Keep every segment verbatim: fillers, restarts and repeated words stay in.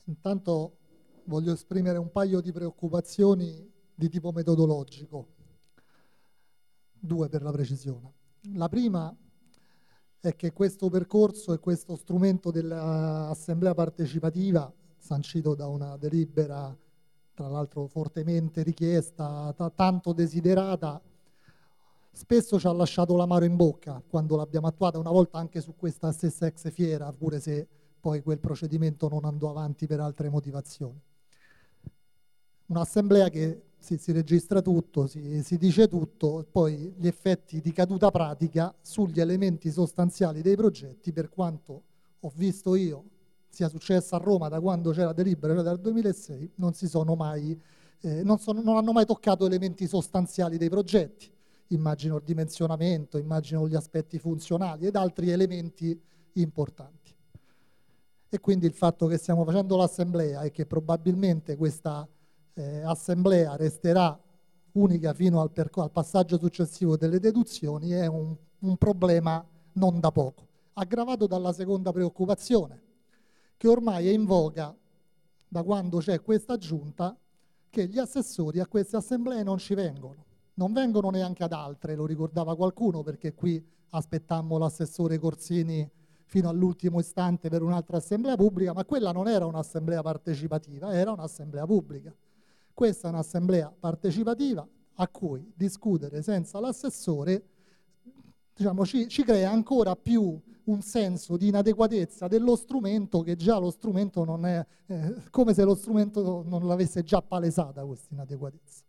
Intanto voglio esprimere un paio di preoccupazioni di tipo metodologico, due per la precisione. La prima è che questo percorso e questo strumento dell'assemblea partecipativa, sancito da una delibera, tra l'altro fortemente richiesta, tanto desiderata, spesso ci ha lasciato l'amaro in bocca quando l'abbiamo attuata, una volta anche su questa stessa ex fiera, pure se poi quel procedimento non andò avanti per altre motivazioni. Un'assemblea che si, si registra tutto, si, si dice tutto, poi gli effetti di caduta pratica sugli elementi sostanziali dei progetti, per quanto ho visto io, sia successo a Roma da quando c'era delibera, cioè dal duemilasei, non si sono mai, eh, non, sono, non hanno mai toccato elementi sostanziali dei progetti. Immagino il dimensionamento, immagino gli aspetti funzionali ed altri elementi importanti. E quindi il fatto che stiamo facendo l'assemblea e che probabilmente questa eh, assemblea resterà unica fino al, al passaggio successivo delle deduzioni è un, un problema non da poco, aggravato dalla seconda preoccupazione, che ormai è in voga da quando c'è questa giunta, che gli assessori a queste assemblee non ci vengono. Non vengono neanche ad altre, lo ricordava qualcuno, perché qui aspettammo l'assessore Corsini fino all'ultimo istante per un'altra assemblea pubblica, ma quella non era un'assemblea partecipativa, era un'assemblea pubblica. Questa è un'assemblea partecipativa a cui discutere senza l'assessore, diciamo, ci, ci crea ancora più un senso di inadeguatezza dello strumento, che già lo strumento non è, eh, come se lo strumento non l'avesse già palesata questa inadeguatezza.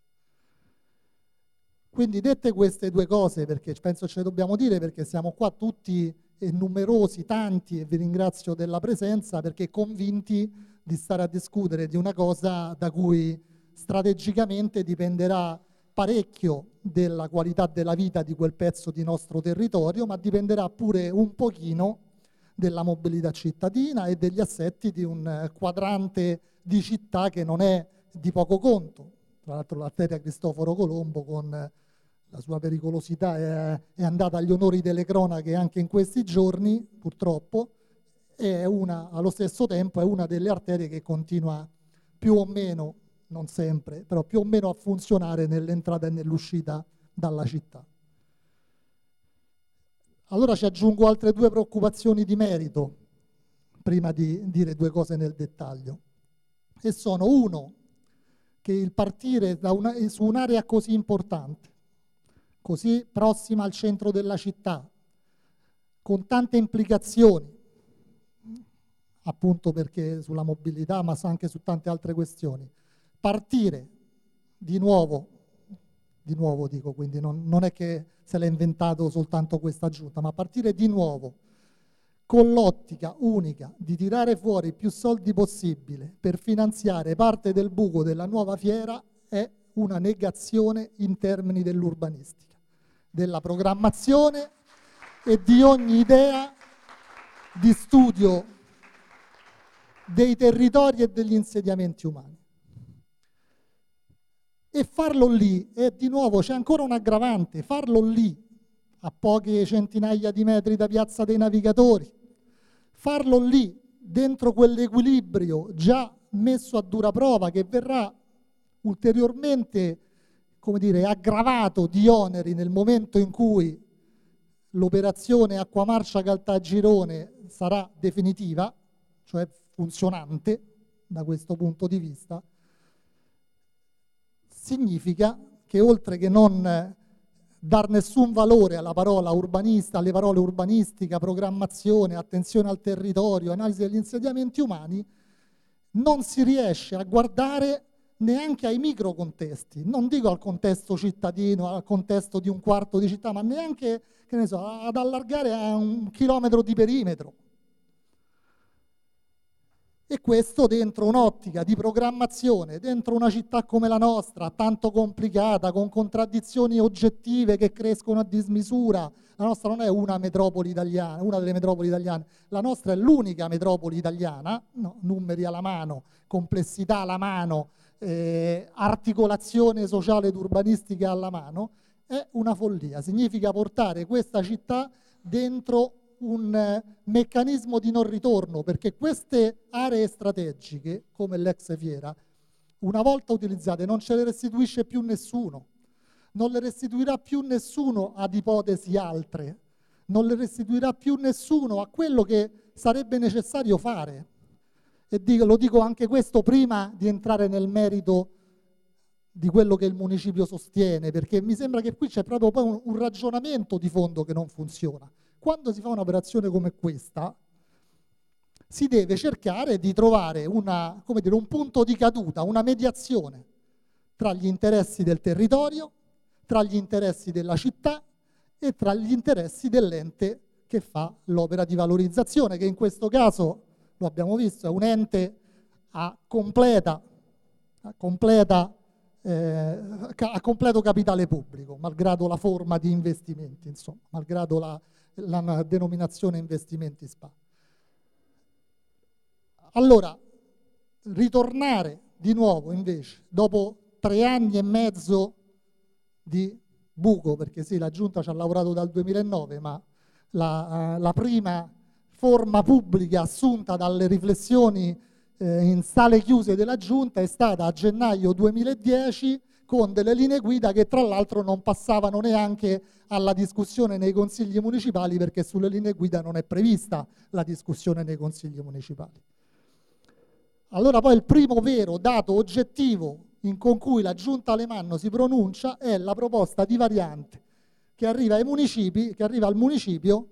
Quindi dette queste due cose, perché penso ce le dobbiamo dire, perché siamo qua tutti e numerosi, tanti, e vi ringrazio della presenza, perché convinti di stare a discutere di una cosa da cui strategicamente dipenderà parecchio della qualità della vita di quel pezzo di nostro territorio, ma dipenderà pure un pochino della mobilità cittadina e degli assetti di un quadrante di città che non è di poco conto. Tra l'altro l'arteria Cristoforo Colombo, con la sua pericolosità, è, è andata agli onori delle cronache anche in questi giorni, purtroppo, e è una, allo stesso tempo è una delle arterie che continua più o meno, non sempre, però più o meno a funzionare nell'entrata e nell'uscita dalla città. Allora ci aggiungo altre due preoccupazioni di merito, prima di dire due cose nel dettaglio, e sono: uno, che il partire da una, su un'area così importante, così prossima al centro della città, con tante implicazioni, appunto perché sulla mobilità, ma anche su tante altre questioni, partire di nuovo, di nuovo dico, quindi non, non è che se l'ha inventato soltanto questa giunta, ma partire di nuovo con l'ottica unica di tirare fuori più soldi possibile per finanziare parte del buco della nuova fiera è una negazione in termini dell'urbanistica, della programmazione e di ogni idea di studio dei territori e degli insediamenti umani. E farlo lì, e di nuovo c'è ancora un aggravante, farlo lì, a poche centinaia di metri da Piazza dei Navigatori, farlo lì, dentro quell'equilibrio già messo a dura prova, che verrà ulteriormente, come dire, aggravato di oneri nel momento in cui l'operazione Acquamarcia Caltagirone sarà definitiva, cioè funzionante da questo punto di vista, significa che oltre che non dar nessun valore alla parola urbanista, alle parole urbanistica, programmazione, attenzione al territorio, analisi degli insediamenti umani, non si riesce a guardare neanche ai microcontesti, non dico al contesto cittadino, al contesto di un quarto di città, ma neanche, che ne so, ad allargare a un chilometro di perimetro. E questo dentro un'ottica di programmazione, dentro una città come la nostra, tanto complicata, con contraddizioni oggettive che crescono a dismisura. La nostra non è una metropoli italiana, una delle metropoli italiane, la nostra è l'unica metropoli italiana, no, numeri alla mano, complessità alla mano, eh, articolazione sociale ed urbanistica alla mano, è una follia. Significa portare questa città dentro un eh, meccanismo di non ritorno, perché queste aree strategiche, come l'ex Fiera, una volta utilizzate non ce le restituisce più nessuno, non le restituirà più nessuno ad ipotesi altre, non le restituirà più nessuno a quello che sarebbe necessario fare. E dico, lo dico anche questo prima di entrare nel merito di quello che il municipio sostiene, perché mi sembra che qui c'è proprio poi un, un ragionamento di fondo che non funziona. Quando si fa un'operazione come questa, si deve cercare di trovare una, come dire, un punto di caduta, una mediazione tra gli interessi del territorio, tra gli interessi della città e tra gli interessi dell'ente che fa l'opera di valorizzazione, che in questo caso, lo abbiamo visto, è un ente a completa, a completa Eh, a completo capitale pubblico, malgrado la forma di investimenti, insomma, malgrado la, la denominazione investimenti S P A. Allora, ritornare di nuovo invece, dopo tre anni e mezzo di buco, perché sì, la Giunta ci ha lavorato dal duemilanove, ma la, la prima forma pubblica assunta dalle riflessioni in sale chiuse della Giunta è stata a gennaio duemiladieci, con delle linee guida che tra l'altro non passavano neanche alla discussione nei consigli municipali, perché sulle linee guida non è prevista la discussione nei consigli municipali. Allora poi il primo vero dato oggettivo in con cui la Giunta Alemanno si pronuncia è la proposta di variante che arriva ai municipi, che arriva al municipio,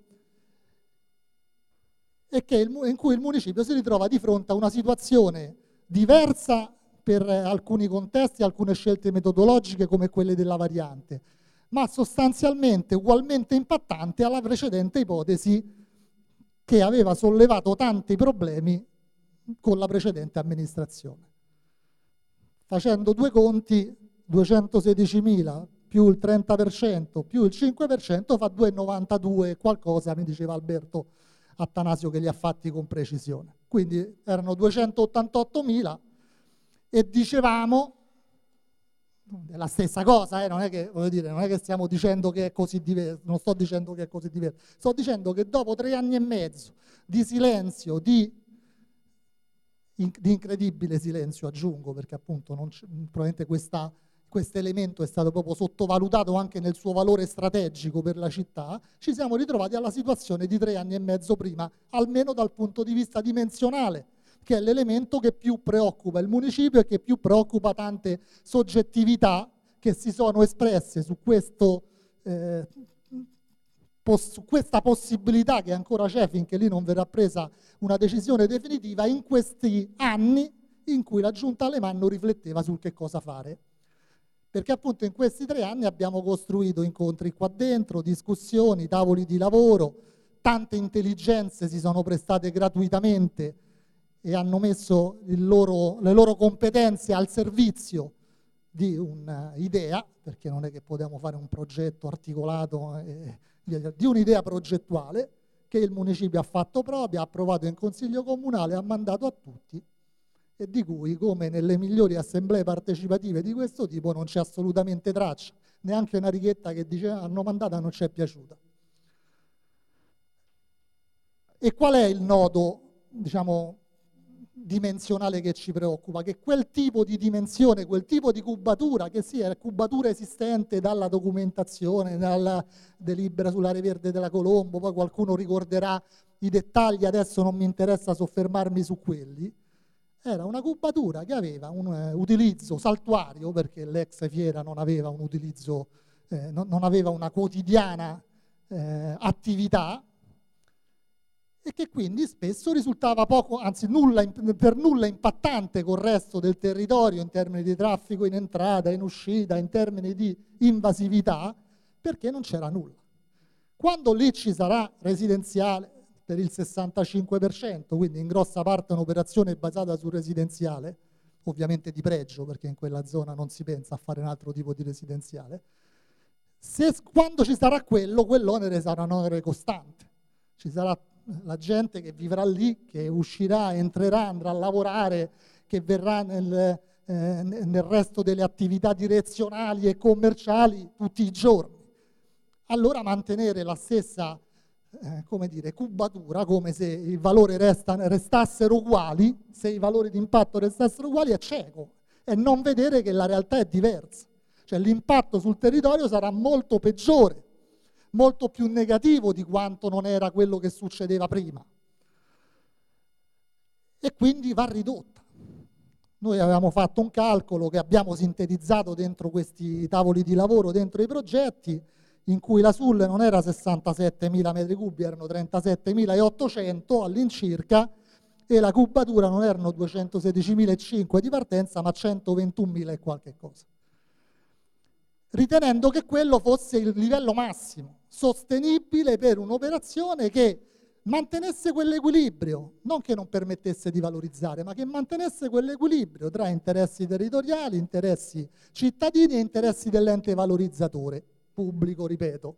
e che il, in cui il municipio si ritrova di fronte a una situazione diversa per alcuni contesti, alcune scelte metodologiche come quelle della variante, ma sostanzialmente ugualmente impattante alla precedente ipotesi che aveva sollevato tanti problemi con la precedente amministrazione. Facendo due conti, duecentosedicimila più il trenta per cento più il cinque per cento fa due virgola novantadue qualcosa, mi diceva Alberto Attanasio che li ha fatti con precisione. Quindi erano duecentottantottomila e dicevamo, è la stessa cosa, eh, non è che, voglio dire, non è che stiamo dicendo che è così diverso, non sto dicendo che è così diverso, sto dicendo che dopo tre anni e mezzo di silenzio, di, in, di incredibile silenzio aggiungo, perché appunto non probabilmente questa questo elemento è stato proprio sottovalutato anche nel suo valore strategico per la città, ci siamo ritrovati alla situazione di tre anni e mezzo prima, almeno dal punto di vista dimensionale, che è l'elemento che più preoccupa il municipio e che più preoccupa tante soggettività che si sono espresse su, questo, eh, pos- su questa possibilità che ancora c'è finché lì non verrà presa una decisione definitiva in questi anni in cui la Giunta Alemanno rifletteva sul che cosa fare. Perché appunto in questi tre anni abbiamo costruito incontri qua dentro, discussioni, tavoli di lavoro, tante intelligenze si sono prestate gratuitamente e hanno messo il loro, le loro competenze al servizio di un'idea, perché non è che possiamo fare un progetto articolato, eh, di un'idea progettuale che il municipio ha fatto propria, ha approvato in consiglio comunale, ha mandato a tutti, e di cui, come nelle migliori assemblee partecipative di questo tipo, non c'è assolutamente traccia, neanche una richiesta che dice hanno mandata non ci è piaciuta. E qual è il nodo, diciamo, dimensionale che ci preoccupa? Che quel tipo di dimensione, quel tipo di cubatura, che sia la cubatura esistente dalla documentazione, dalla delibera sull'area verde della Colombo, poi qualcuno ricorderà i dettagli, adesso non mi interessa soffermarmi su quelli, era una cubatura che aveva un uh, utilizzo saltuario, perché l'ex Fiera non aveva un utilizzo, eh, non, non aveva una quotidiana eh, attività, e che quindi spesso risultava poco, anzi nulla, per nulla impattante col resto del territorio in termini di traffico in entrata, in uscita, in termini di invasività, perché non c'era nulla. Quando lì ci sarà residenziale per il sessantacinque per cento, quindi in grossa parte un'operazione basata sul residenziale, ovviamente di pregio, perché in quella zona non si pensa a fare un altro tipo di residenziale, se, quando ci sarà quello, quell'onere sarà un onere costante. Ci sarà la gente che vivrà lì, che uscirà, entrerà, andrà a lavorare, che verrà nel, eh, nel resto delle attività direzionali e commerciali tutti i giorni. Allora mantenere la stessa eh, come dire, cubatura, come se i valori resta, restassero uguali, se i valori di impatto restassero uguali, è cieco e non vedere che la realtà è diversa. Cioè l'impatto sul territorio sarà molto peggiore, molto più negativo di quanto non era quello che succedeva prima. E quindi va ridotta. Noi avevamo fatto un calcolo che abbiamo sintetizzato dentro questi tavoli di lavoro, dentro i progetti, in cui la S U L non era sessantasettemila metri cubi, erano trentasettemilaottocento all'incirca, e la cubatura non erano duecentosedicimilacinquecento di partenza, ma centoventunomila e qualche cosa. Ritenendo che quello fosse il livello massimo, sostenibile per un'operazione che mantenesse quell'equilibrio, non che non permettesse di valorizzare, ma che mantenesse quell'equilibrio tra interessi territoriali, interessi cittadini e interessi dell'ente valorizzatore, pubblico, ripeto.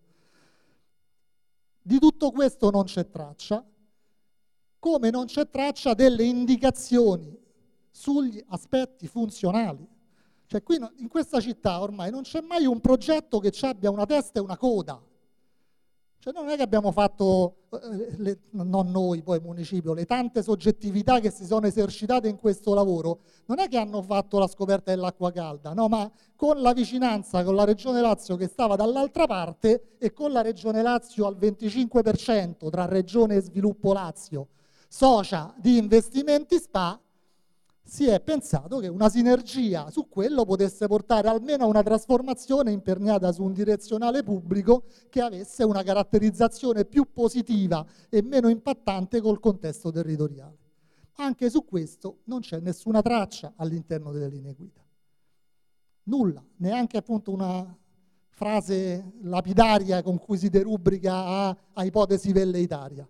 Di tutto questo non c'è traccia, come non c'è traccia delle indicazioni sugli aspetti funzionali. Cioè qui in questa città ormai non c'è mai un progetto che ci abbia una testa e una coda. Cioè non è che abbiamo fatto, eh, le, non noi poi municipio, le tante soggettività che si sono esercitate in questo lavoro, non è che hanno fatto la scoperta dell'acqua calda, no, ma con la vicinanza con la Regione Lazio che stava dall'altra parte e con la Regione Lazio al venticinque per cento tra Regione e Sviluppo Lazio, socia di investimenti S P A, si è pensato che una sinergia su quello potesse portare almeno a una trasformazione imperniata su un direzionale pubblico che avesse una caratterizzazione più positiva e meno impattante col contesto territoriale. Anche su questo non c'è nessuna traccia all'interno delle linee guida. Nulla, neanche appunto una frase lapidaria con cui si derubrica a, a ipotesi velleitaria.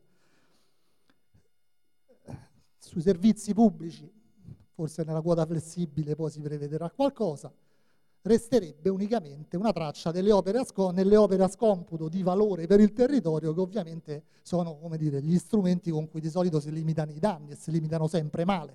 Sui servizi pubblici, forse nella quota flessibile poi si prevederà qualcosa, resterebbe unicamente una traccia delle opere a sc- nelle opere a scomputo di valore per il territorio, che ovviamente sono, come dire, gli strumenti con cui di solito si limitano i danni e si limitano sempre male.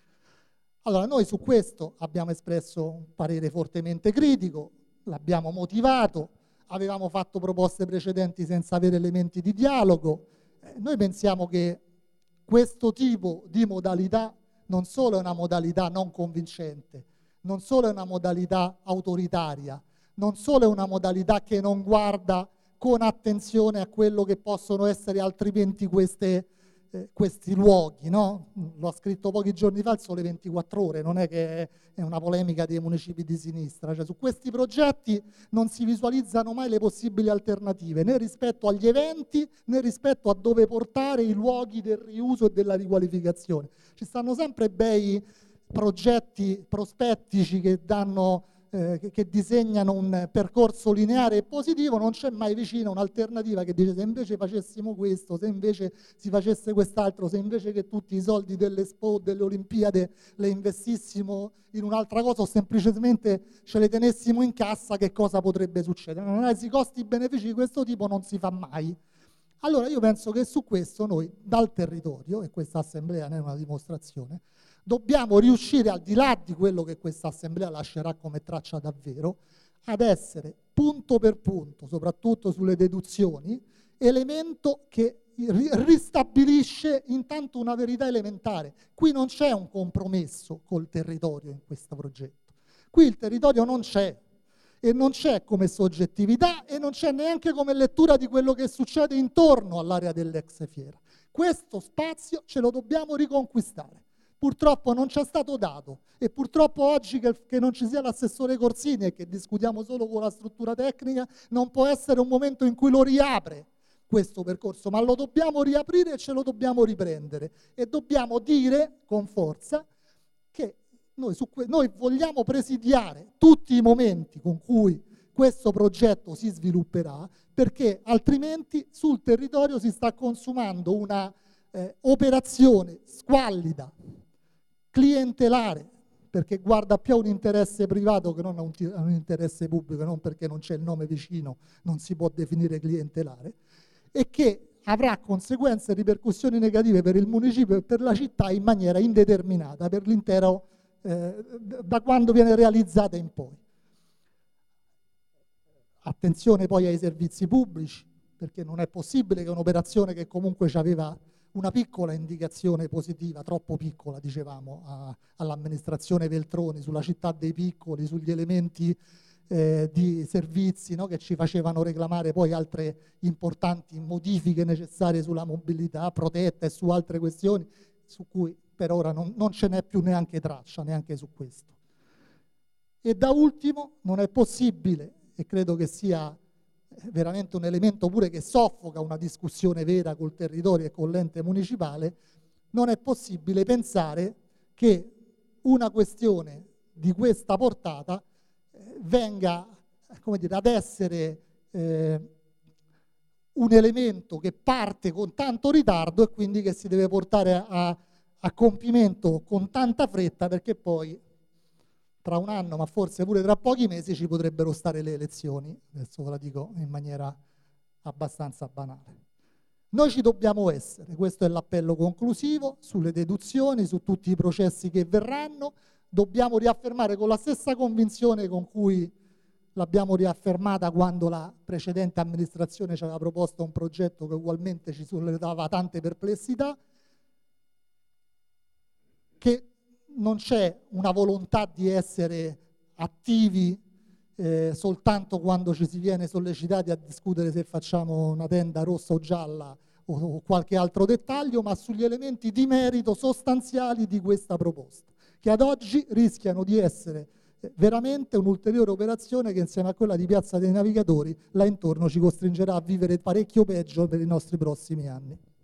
Allora noi su questo abbiamo espresso un parere fortemente critico, l'abbiamo motivato, avevamo fatto proposte precedenti senza avere elementi di dialogo. Eh, noi pensiamo che questo tipo di modalità non solo è una modalità non convincente, non solo è una modalità autoritaria, non solo è una modalità che non guarda con attenzione a quello che possono essere altrimenti queste, eh, questi luoghi, no? L'ho scritto pochi giorni fa, il Sole ventiquattro Ore, non è che è una polemica dei municipi di sinistra, cioè su questi progetti non si visualizzano mai le possibili alternative, né rispetto agli eventi, né rispetto a dove portare i luoghi del riuso e della riqualificazione. Ci stanno sempre bei progetti prospettici che danno, eh, che, che disegnano un percorso lineare e positivo, non c'è mai vicino un'alternativa che dice se invece facessimo questo, se invece si facesse quest'altro, se invece che tutti i soldi dell'Expo, delle Olimpiadi le investissimo in un'altra cosa o semplicemente ce le tenessimo in cassa, che cosa potrebbe succedere? Un'analisi costi-benefici di questo tipo non si fa mai. Allora io penso che su questo noi dal territorio, e questa assemblea ne è una dimostrazione, dobbiamo riuscire, al di là di quello che questa assemblea lascerà come traccia davvero, ad essere punto per punto, soprattutto sulle deduzioni, elemento che ristabilisce intanto una verità elementare. Qui non c'è un compromesso col territorio in questo progetto. Qui il territorio non c'è. E non c'è come soggettività e non c'è neanche come lettura di quello che succede intorno all'area dell'ex fiera. Questo spazio ce lo dobbiamo riconquistare. Purtroppo non ci è stato dato e purtroppo oggi che, che non ci sia l'assessore Corsini e che discutiamo solo con la struttura tecnica non può essere un momento in cui lo riapre questo percorso, ma lo dobbiamo riaprire e ce lo dobbiamo riprendere e dobbiamo dire con forza che Noi, su que- noi vogliamo presidiare tutti i momenti con cui questo progetto si svilupperà, perché altrimenti sul territorio si sta consumando una eh, operazione squallida, clientelare, perché guarda più a un interesse privato che non a un, ti- a un interesse pubblico, non perché non c'è il nome vicino, non si può definire clientelare, e che avrà conseguenze e ripercussioni negative per il municipio e per la città in maniera indeterminata, per l'intero Eh, da quando viene realizzata in poi. Attenzione poi ai servizi pubblici, perché non è possibile che un'operazione che comunque aveva una piccola indicazione positiva, troppo piccola dicevamo, a, all'amministrazione Veltroni, sulla città dei piccoli, sugli elementi eh, di servizi, no, che ci facevano reclamare poi altre importanti modifiche necessarie sulla mobilità protetta e su altre questioni, su cui per ora non, non ce n'è più neanche traccia, neanche su questo. E da ultimo non è possibile, e credo che sia veramente un elemento pure che soffoca una discussione vera col territorio e con l'ente municipale, non è possibile pensare che una questione di questa portata eh, venga, come dire, ad essere eh, un elemento che parte con tanto ritardo e quindi che si deve portare a, a compimento con tanta fretta, perché poi tra un anno, ma forse pure tra pochi mesi, ci potrebbero stare le elezioni. Adesso ve la dico in maniera abbastanza banale. Noi ci dobbiamo essere, questo è l'appello conclusivo, sulle deduzioni, su tutti i processi che verranno. Dobbiamo riaffermare con la stessa convinzione con cui l'abbiamo riaffermata quando la precedente amministrazione ci aveva proposto un progetto che ugualmente ci sollevava tante perplessità, che non c'è una volontà di essere attivi eh, soltanto quando ci si viene sollecitati a discutere se facciamo una tenda rossa o gialla o, o qualche altro dettaglio, ma sugli elementi di merito sostanziali di questa proposta, che ad oggi rischiano di essere eh, veramente un'ulteriore operazione che insieme a quella di Piazza dei Navigatori là intorno ci costringerà a vivere parecchio peggio per i nostri prossimi anni.